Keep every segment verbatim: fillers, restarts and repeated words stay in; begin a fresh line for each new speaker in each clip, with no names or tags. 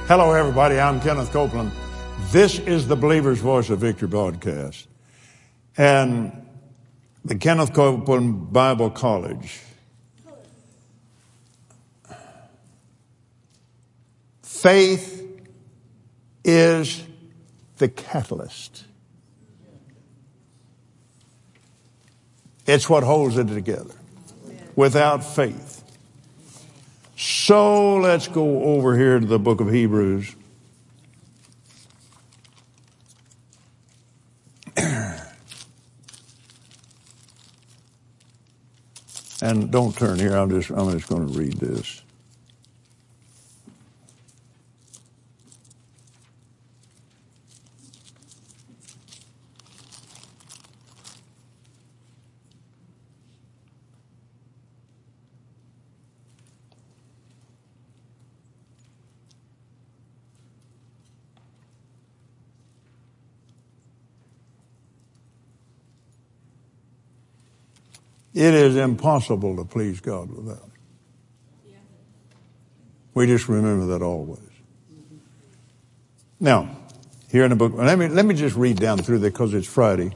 Hello, everybody. I'm Kenneth Copeland. This is the Believer's Voice of Victory broadcast. And the Kenneth Copeland Bible College. Faith is the catalyst. It's what holds it together. Without faith. So let's go over here to the book of Hebrews. And don't turn here. I'm just I'm just going to read this. It is impossible to please God without it. We just remember that always. Now, here in the book, let me, let me just read down through there because it's Friday.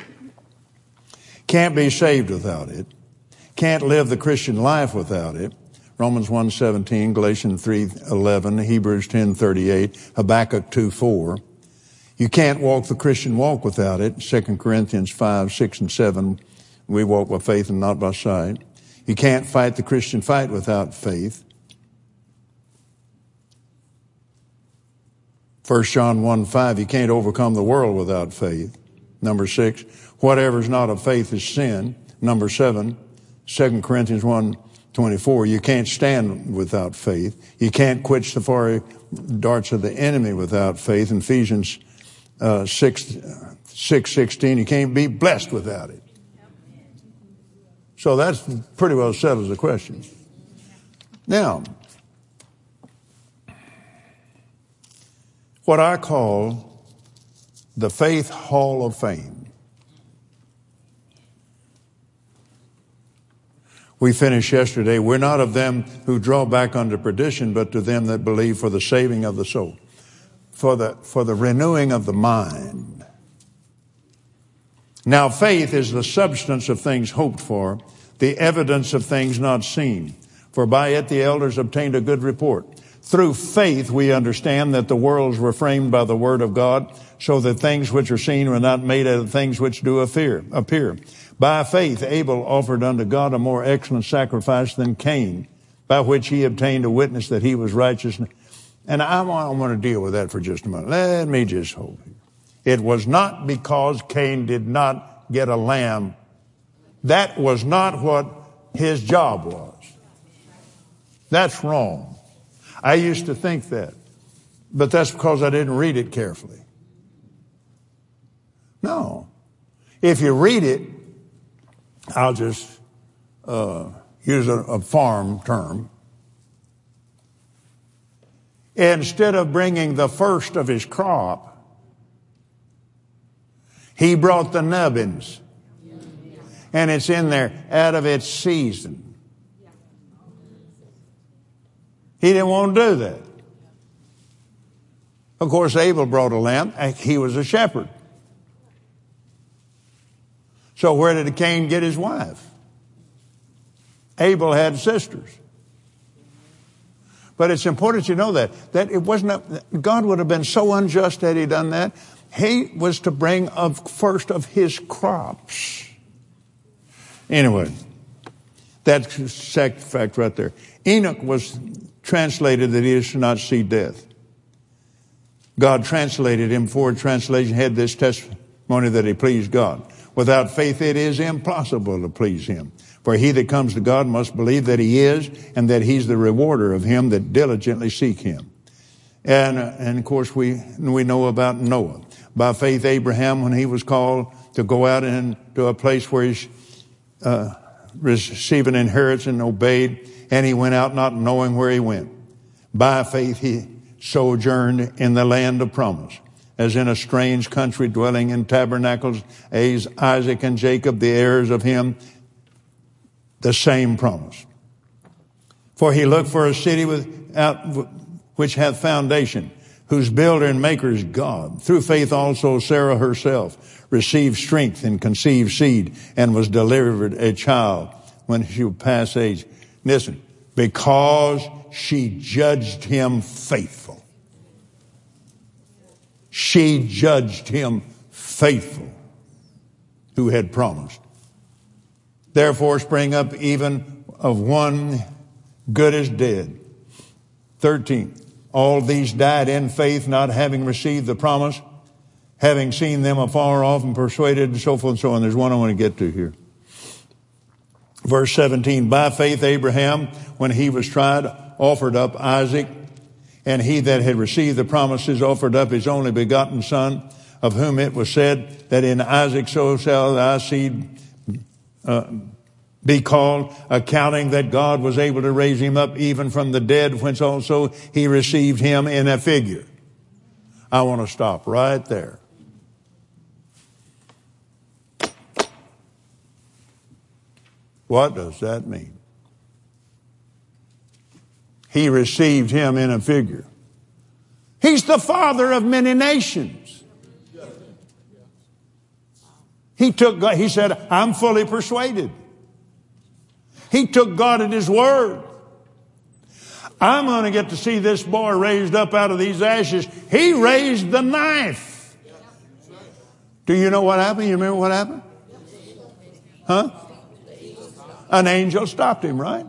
Can't be saved without it. Can't live the Christian life without it. Romans one seventeen, Galatians three eleven, Hebrews ten thirty-eight, Habakkuk two four. You can't walk the Christian walk without it. Second Corinthians five, six, and seven. We walk by faith and not by sight. You can't fight the Christian fight without faith. First John one five, you can't overcome the world without faith. Number six, whatever is not of faith is sin. Number seven, Second Corinthians one twenty-four, you can't stand without faith. You can't quench the fiery darts of the enemy without faith. In Ephesians uh, six sixteen, you can't be blessed without it. So that's pretty well settles the question. Now, what I call the Faith Hall of Fame. We finished yesterday, we're not of them who draw back unto perdition, but to them that believe for the saving of the soul, for the, for the renewing of the mind. Now, faith is the substance of things hoped for, the evidence of things not seen. For by it the elders obtained a good report. Through faith we understand that the worlds were framed by the word of God, so that things which are seen were not made out of things which do appear. appear. By faith Abel offered unto God a more excellent sacrifice than Cain, by which he obtained a witness that he was righteous. And I want to deal with that for just a moment. Let me just hold here. It was not because Cain did not get a lamb. That was not what his job was. That's wrong. I used to think that. But that's because I didn't read it carefully. No. If you read it, I'll just uh, use a, a farm term. Instead of bringing the first of his crop, he brought the nubbins. And it's in there out of its season. He didn't want to do that. Of course, Abel brought a lamb. He was a shepherd. So where did Cain get his wife? Abel had sisters. But it's important you know that. That it wasn't, a, God would have been so unjust had he done that. He was to bring of first of his crops. Anyway, that's a fact right there. Enoch was translated that he should not see death. God translated him for translation, had this testimony that he pleased God. Without faith it is impossible to please him. For he that comes to God must believe that he is, and that he's the rewarder of him that diligently seek him. And, uh, and of course we, we know about Noah. By faith Abraham, when he was called to go out into a place where he's Uh, receive an inheritance and obeyed, and he went out not knowing where he went. By faith he sojourned in the land of promise, as in a strange country, dwelling in tabernacles, as Isaac and Jacob, the heirs of him, the same promise. For he looked for a city without, which hath foundation, whose builder and maker is God. Through faith also Sarah herself received strength and conceived seed and was delivered a child when she was past age. Listen, because she judged him faithful. She judged him faithful who had promised. Therefore spring up even of one good as dead. thirteen. All these died in faith, not having received the promise, having seen them afar off and persuaded, and so forth and so on. There's one I want to get to here. Verse seventeen, by faith Abraham, when he was tried, offered up Isaac, and he that had received the promises offered up his only begotten son, of whom it was said that in Isaac so shall thy seed uh, be called, accounting that God was able to raise him up even from the dead, whence also he received him in a figure. I want to stop right there. What does that mean? He received him in a figure. He's the father of many nations. He took God, he said, I'm fully persuaded. He took God at his word. I'm going to get to see this boy raised up out of these ashes. He raised the knife. Do you know what happened? You remember what happened? Huh? An angel stopped him, right?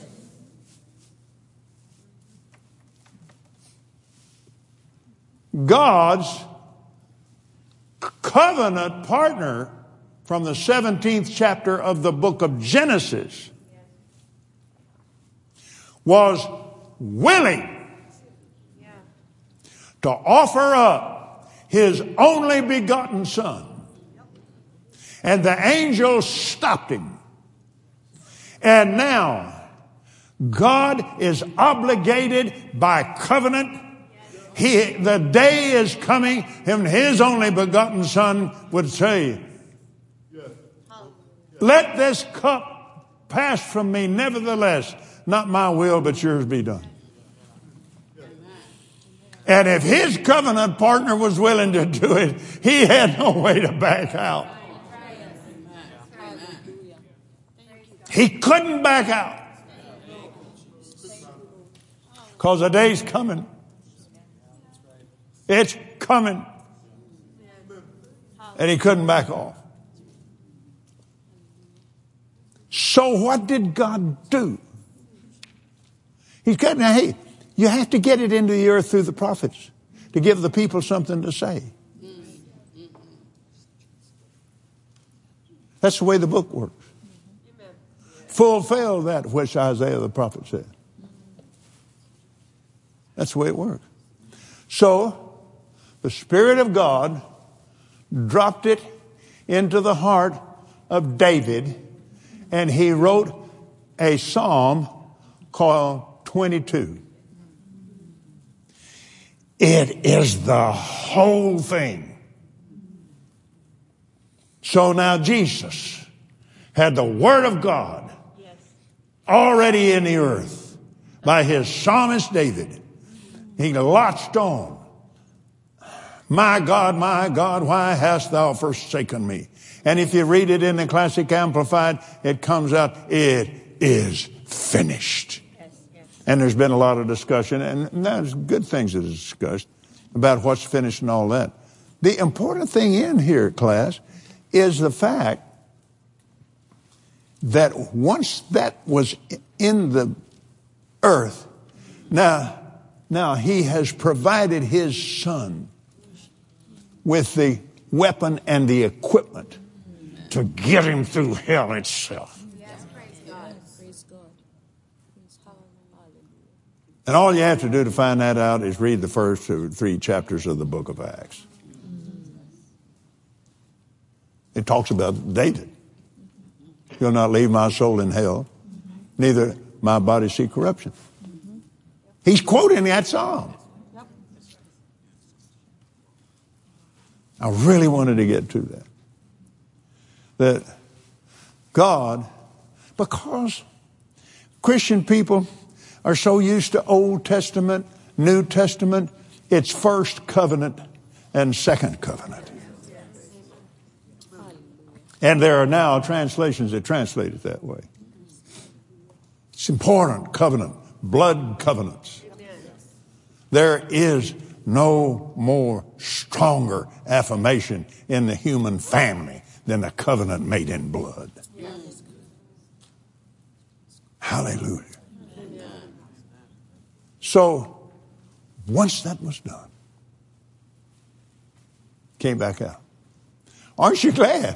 God's covenant partner from the seventeenth chapter of the book of Genesis was willing to offer up his only begotten son. And the angel stopped him. And now God is obligated by covenant. He, the day is coming when his only begotten son would say, let this cup pass from me, nevertheless, not my will, but yours be done. And if his covenant partner was willing to do it, he had no way to back out. He couldn't back out. Because the day's coming. It's coming. And he couldn't back off. So what did God do? He's got, now, hey, you have to get it into the earth through the prophets to give the people something to say. That's the way the book works. Fulfill that which Isaiah the prophet said. That's the way it works. So, the Spirit of God dropped it into the heart of David, and he wrote a psalm called twenty-two. It is the whole thing. So now Jesus had the Word of God already in the earth by his psalmist David. He latched on. My God, my God, why hast thou forsaken me? And if you read it in the Classic Amplified, it comes out, it is finished. Yes, yes. And there's been a lot of discussion, and there's good things that is discussed about what's finished and all that. The important thing in here, class, is the fact that once that was in the earth, now, now he has provided his son with the weapon and the equipment to get him through hell itself.
Yes, praise God. Praise God.
And all you have to do to find that out is read the first two, three chapters of the book of Acts. It talks about David. You'll not leave my soul in hell, neither my body see corruption. He's quoting that psalm. I really wanted to get to that. That God, because Christian people are so used to Old Testament New Testament, it's first covenant and second covenant. And there are now translations that translate it that way. It's important. Covenant, blood covenants. There is no more stronger affirmation in the human family than a covenant made in blood. Hallelujah. So, once that was done, came back out. Aren't you glad?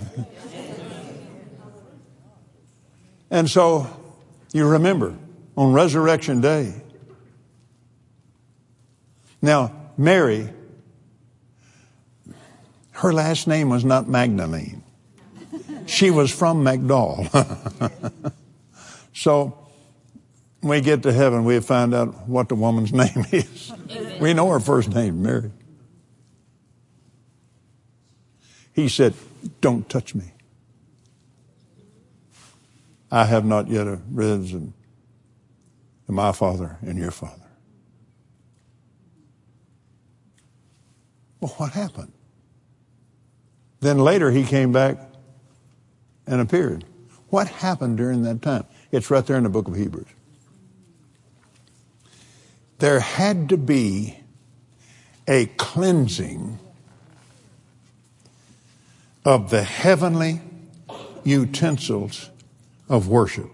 And so, you remember, on Resurrection Day. Now, Mary, her last name was not Magdalene. She was from Magdal. So, when we get to heaven, we find out what the woman's name is. We know her first name, Mary. He said, don't touch me. I have not yet arisen to my Father and your Father. Well, what happened? Then later he came back and appeared. What happened during that time? It's right there in the book of Hebrews. There had to be a cleansing of the heavenly utensils of worship.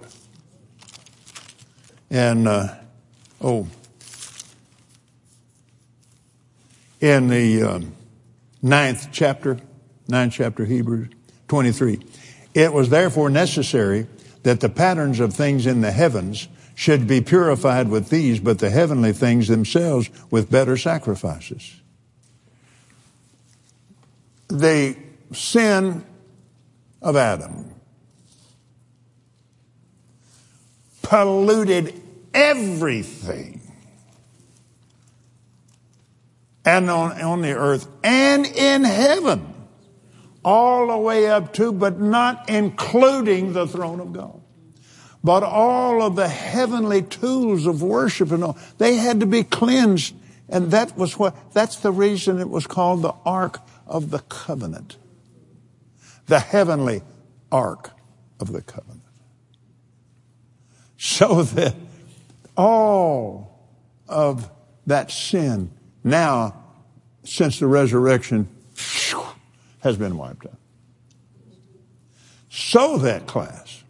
And, uh, oh, in the um, ninth chapter, ninth chapter of Hebrews, twenty-three, it was therefore necessary that the patterns of things in the heavens should be purified with these, but the heavenly things themselves with better sacrifices. The sin of Adam polluted everything and on, on the earth and in heaven, all the way up to, but not including the throne of God. But all of the heavenly tools of worship and all, they had to be cleansed. And that was what, that's the reason it was called the Ark of the Covenant. The heavenly Ark of the Covenant. So that all of that sin now, since the resurrection, has been wiped out. So that, class,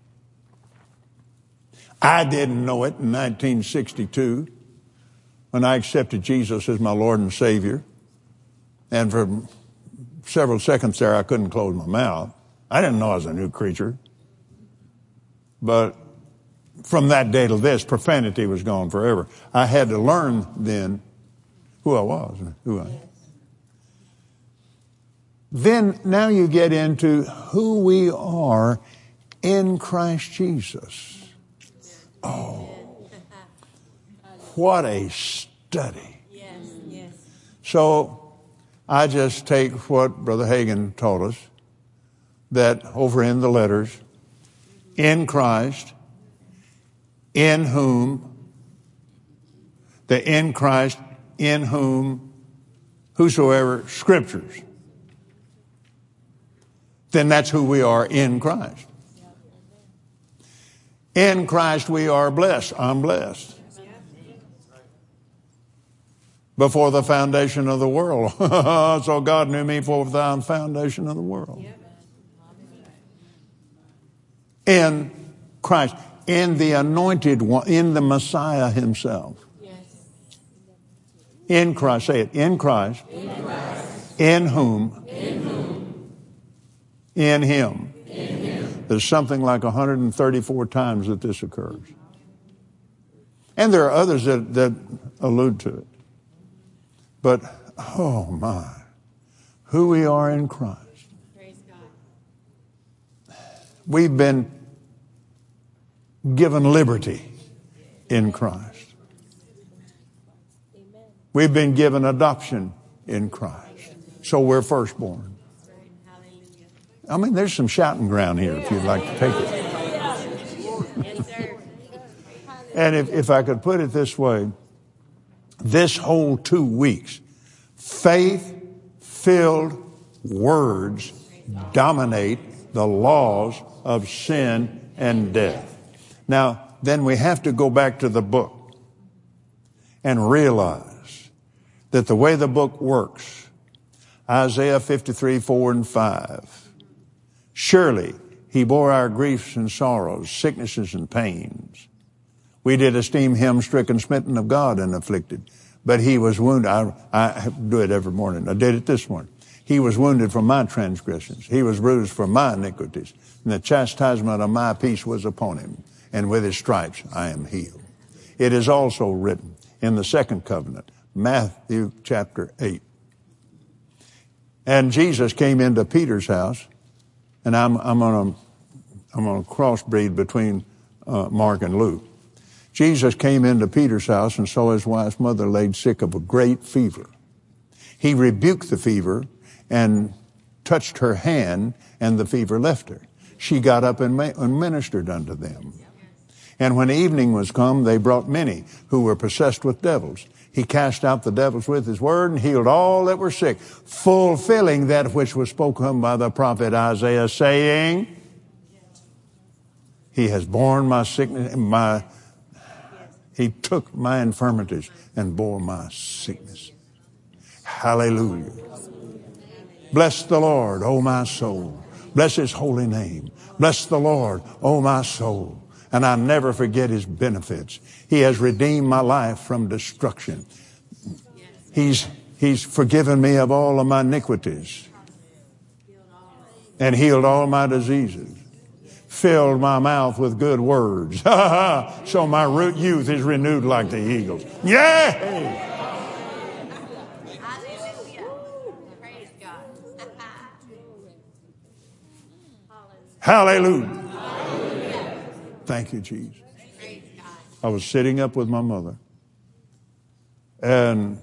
I didn't know it in nineteen sixty-two when I accepted Jesus as my Lord and Savior. And for several seconds there, I couldn't close my mouth. I didn't know I was a new creature. But from that day to this, profanity was gone forever. I had to learn then who I was, who I am. Then now you get into who we are in Christ Jesus. Oh, what a study. So I just take what Brother Hagin told us, that over in the letters, in Christ, in whom, the in Christ, in whom, whosoever, scriptures. Then that's who we are in Christ. In Christ we are blessed. I'm blessed. Before the foundation of the world. So God knew me before the foundation of the world. In Christ. In the anointed one. In the Messiah himself. In Christ. Say it. In Christ. In, Christ. In whom. In whom. In him. In him. There's something like one hundred thirty-four times that this occurs. And there are others that, that allude to it. But, oh my, who we are in Christ. Praise God. We've been given liberty in Christ. We've been given adoption in Christ. So we're firstborn. I mean, there's some shouting ground here if you'd like to take it. And if, if I could put it this way, this whole two weeks, faith-filled words dominate the laws of sin and death. Now, then we have to go back to the book and realize that the way the book works, Isaiah fifty-three, four and five, surely he bore our griefs and sorrows, sicknesses and pains. We did esteem him stricken, smitten of God, and afflicted. But he was wounded. I, I do it every morning. I did it this morning. He was wounded for my transgressions. He was bruised for my iniquities. And the chastisement of my peace was upon him. And with his stripes I am healed. It is also written in the second covenant, Matthew chapter eight. And Jesus came into Peter's house, and I'm, I'm on a, I'm on a crossbreed between uh, Mark and Luke. Jesus came into Peter's house and saw his wife's mother laid sick of a great fever. He rebuked the fever and touched her hand, and the fever left her. She got up and, ma- and ministered unto them. And when evening was come, they brought many who were possessed with devils. He cast out the devils with his word and healed all that were sick, fulfilling that which was spoken by the prophet Isaiah, saying, he has borne my sickness, my, he took my infirmities and bore my sickness. Hallelujah. Bless the Lord, O my soul. Bless his holy name. Bless the Lord, O my soul. And I never forget his benefits. He has redeemed my life from destruction. He's, he's forgiven me of all of my iniquities and healed all my diseases. Filled my mouth with good words. So my root youth is renewed like the eagles. Yeah! Hallelujah. Thank you, Jesus. I was sitting up with my mother, and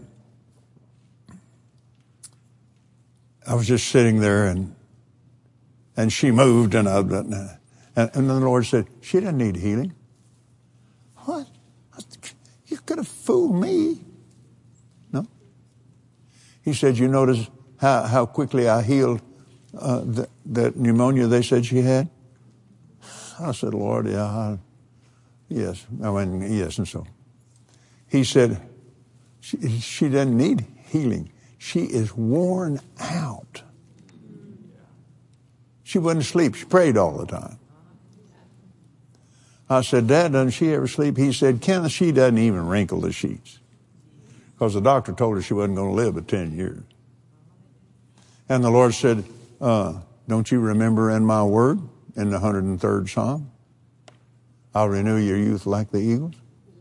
I was just sitting there, and and she moved, and I, and, and then the Lord said, she doesn't need healing. What? You could have fooled me. No. He said, you notice how, how quickly I healed uh, the, that pneumonia they said she had? I said, Lord, yeah, I, yes. I mean, yes, and so. He said, she, she doesn't need healing. She is worn out. She wouldn't sleep. She prayed all the time. I said, Dad, doesn't she ever sleep? He said, Kenneth, she doesn't even wrinkle the sheets. Because the doctor told her she wasn't going to live but ten years. And the Lord said, uh, don't you remember in my word? In the one hundred third Psalm, I'll renew your youth like the eagles.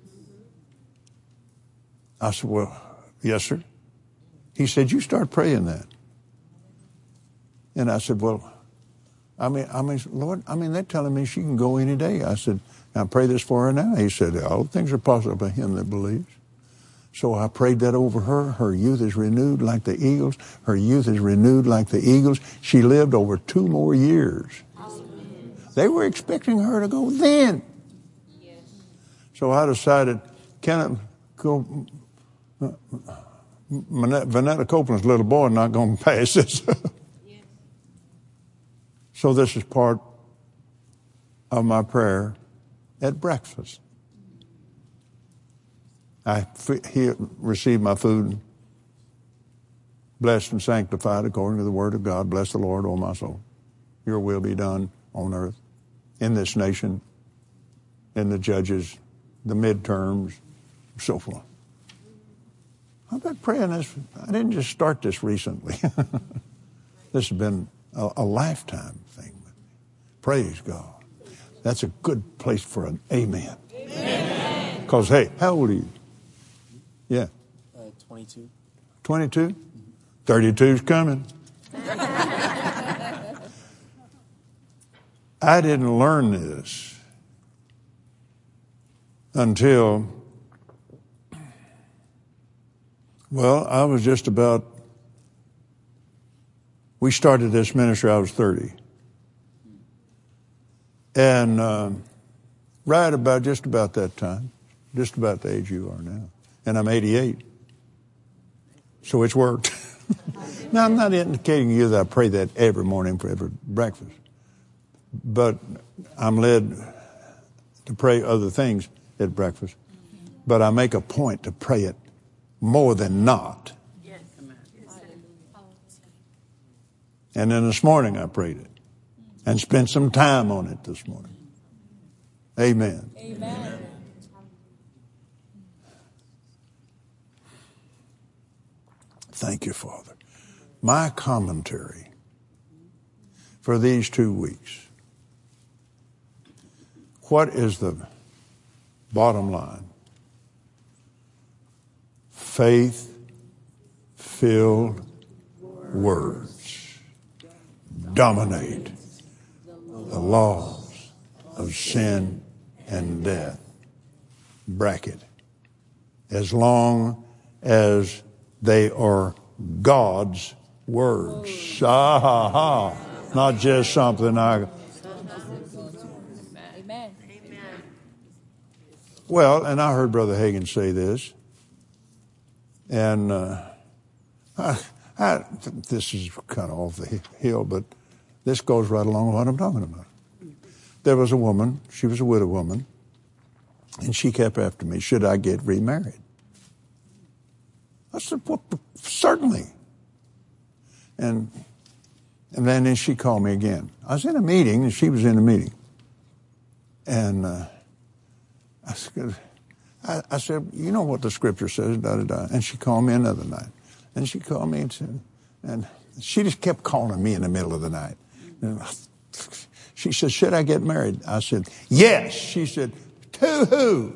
I said, well, yes, sir. He said, you start praying that. And I said, well, I mean, I mean, Lord, I mean, they're telling me she can go any day. I said, I pray this for her now. He said, all things are possible by him that believes. So I prayed that over her. Her youth is renewed like the eagles. Her youth is renewed like the eagles. She lived over two more years. They were expecting her to go then. Yes. So I decided, can I go? Uh, Vanetta Copeland's little boy not going to pass this. Yes. So this is part of my prayer at breakfast. I he received my food, blessed and sanctified according to the word of God. Bless the Lord, O my soul. Your will be done on earth, in this nation, in the judges, the midterms, so forth. I've been praying this. I didn't just start this recently. This has been a, a lifetime thing with me. Praise God. That's a good place for an amen. Amen. Because, hey, how old are you? Yeah.
Uh, twenty-two.
twenty-two? Mm-hmm. thirty-two's coming. I didn't learn this until, well, I was just about, we started this ministry, I was thirty. And uh, right about, just about that time, just about the age you are now. And I'm eighty-eight. So it's worked. Now, I'm not indicating to you that I pray that every morning for every breakfast. But I'm led to pray other things at breakfast. But I make a point to pray it more than not. And then this morning I prayed it and spent some time on it this morning. Amen. Amen. Thank you, Father. My commentary for these two weeks. What is the bottom line? Faith-filled words dominate the laws of sin and death. Bracket. As long as they are God's words. Ah, ha, ha. Not just something I...
Amen.
Well, and I heard Brother Hagin say this. And uh, I, I, this is kind of off the hill, but this goes right along with what I'm talking about. There was a woman, she was a widow woman, and she kept after me, should I get remarried? I said, well, certainly. And and then she called me again. I was in a meeting, and she was in a meeting. And uh, I said, I, I said, you know what the scripture says, da, da, da. And she called me another night. And she called me and said, and she just kept calling me in the middle of the night. And she said, should I get married? I said, yes. She said, to who?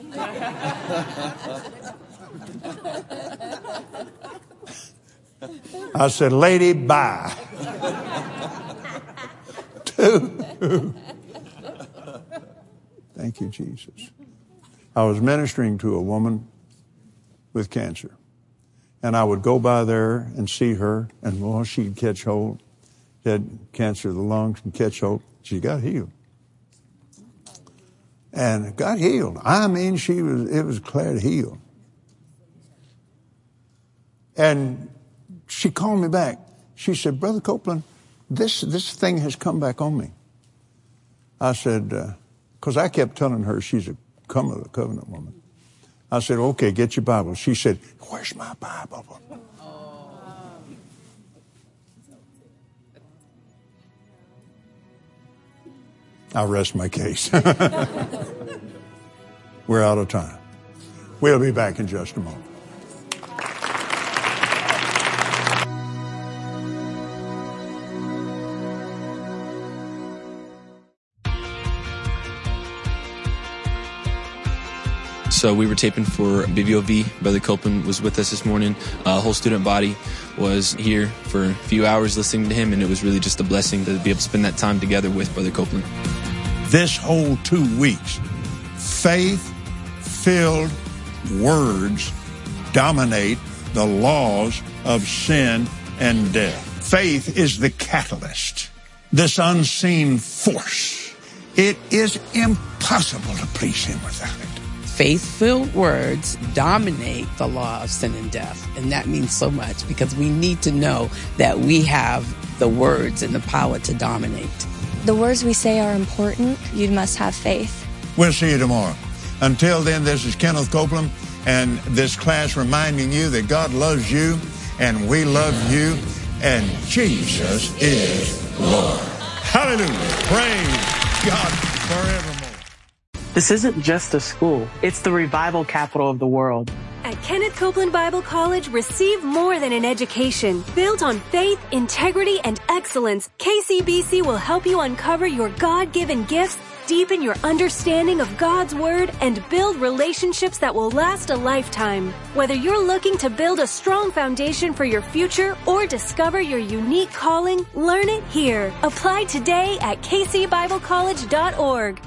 I said, lady, bye. To who? Thank you, Jesus. I was ministering to a woman with cancer. And I would go by there and see her, and well, she'd catch hold. She had cancer of the lungs and catch hold. She got healed. And got healed. I mean, she was, it was declared healed. And she called me back. She said, Brother Copeland, this, this thing has come back on me. I said, uh, cause I kept telling her she's a covenant woman. I said, okay, get your Bible. She said, where's my Bible? I rest my case. We're out of time. We'll be back in just a moment.
So we were taping for B V O V. Brother Copeland was with us this morning. A uh, whole student body was here for a few hours listening to him, and it was really just a blessing to be able to spend that time together with Brother Copeland.
This whole two weeks, faith-filled words dominate the laws of sin and death. Faith is the catalyst, this unseen force. It is impossible to please Him without it.
Faith-filled words dominate the law of sin and death. And that means so much because we need to know that we have the words and the power to dominate.
The words we say are important. You must have faith.
We'll see you tomorrow. Until then, this is Kenneth Copeland and this class reminding you that God loves you and we love you and Jesus is Lord. Hallelujah. Praise God forevermore.
This isn't just a school. It's the revival capital of the world.
At Kenneth Copeland Bible College, receive more than an education. Built on faith, integrity, and excellence, K C B C will help you uncover your God-given gifts, deepen your understanding of God's Word, and build relationships that will last a lifetime. Whether you're looking to build a strong foundation for your future or discover your unique calling, learn it here. Apply today at k c bible college dot org.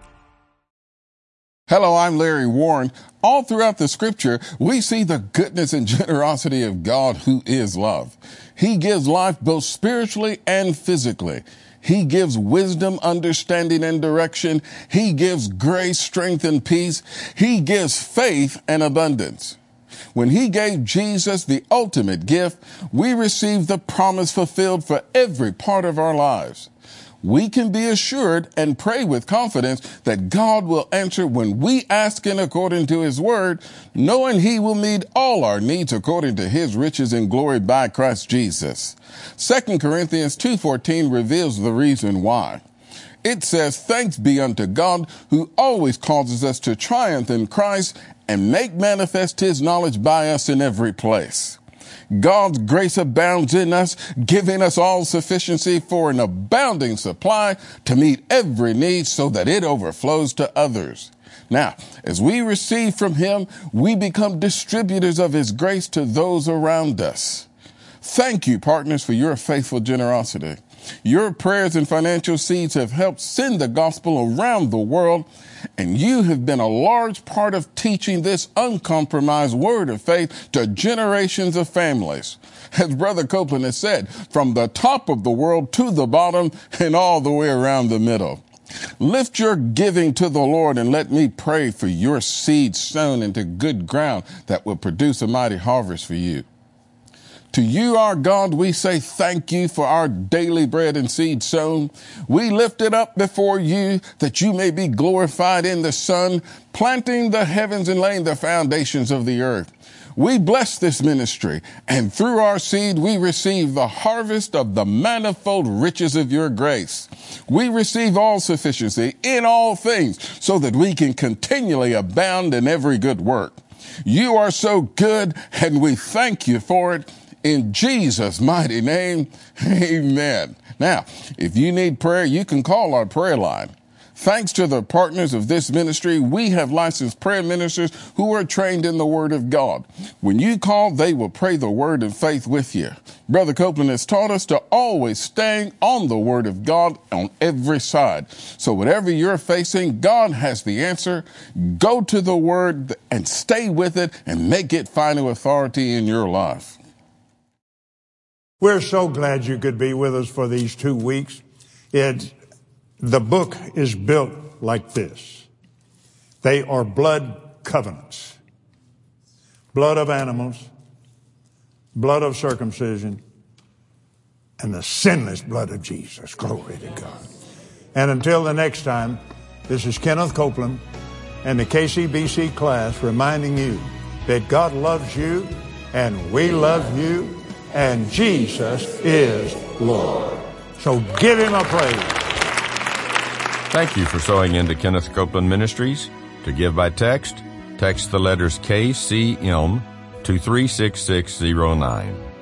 Hello, I'm Larry Warren. All throughout the scripture, we see the goodness and generosity of God who is love. He gives life both spiritually and physically. He gives wisdom, understanding, and direction. He gives grace, strength, and peace. He gives faith and abundance. When he gave Jesus the ultimate gift, we receive the promise fulfilled for every part of our lives. We can be assured and pray with confidence that God will answer when we ask in according to his word, knowing he will meet all our needs according to his riches and glory by Christ Jesus. Second Corinthians two fourteen reveals the reason why. It says, "Thanks be unto God who always causes us to triumph in Christ and make manifest his knowledge by us in every place." God's grace abounds in us, giving us all sufficiency for an abounding supply to meet every need so that it overflows to others. Now, as we receive from him, we become distributors of his grace to those around us. Thank you, partners, for your faithful generosity. Your prayers and financial seeds have helped send the gospel around the world, and you have been a large part of teaching this uncompromised word of faith to generations of families. As Brother Copeland has said, from the top of the world to the bottom and all the way around the middle. Lift your giving to the Lord and let me pray for your seed sown into good ground that will produce a mighty harvest for you. To you, our God, we say thank you for our daily bread and seed sown. We lift it up before you that you may be glorified in the Son, planting the heavens and laying the foundations of the earth. We bless this ministry, and through our seed, we receive the harvest of the manifold riches of your grace. We receive all sufficiency in all things so that we can continually abound in every good work. You are so good, and we thank you for it. In Jesus' mighty name, amen. Now, if you need prayer, you can call our prayer line. Thanks to the partners of this ministry, we have licensed prayer ministers who are trained in the Word of God. When you call, they will pray the Word in faith with you. Brother Copeland has taught us to always stay on the Word of God on every side. So whatever you're facing, God has the answer. Go to the Word and stay with it and make it final authority in your life.
We're so glad you could be with us for these two weeks. It, the book is built like this. They are blood covenants. Blood of animals, blood of circumcision, and the sinless blood of Jesus. Glory to God. And until the next time, this is Kenneth Copeland and the K C B C class reminding you that God loves you and we love you. And Jesus is Lord. So give him a praise.
Thank you for sowing into Kenneth Copeland Ministries. To give by text, text the letters K C M to three six six zero nine.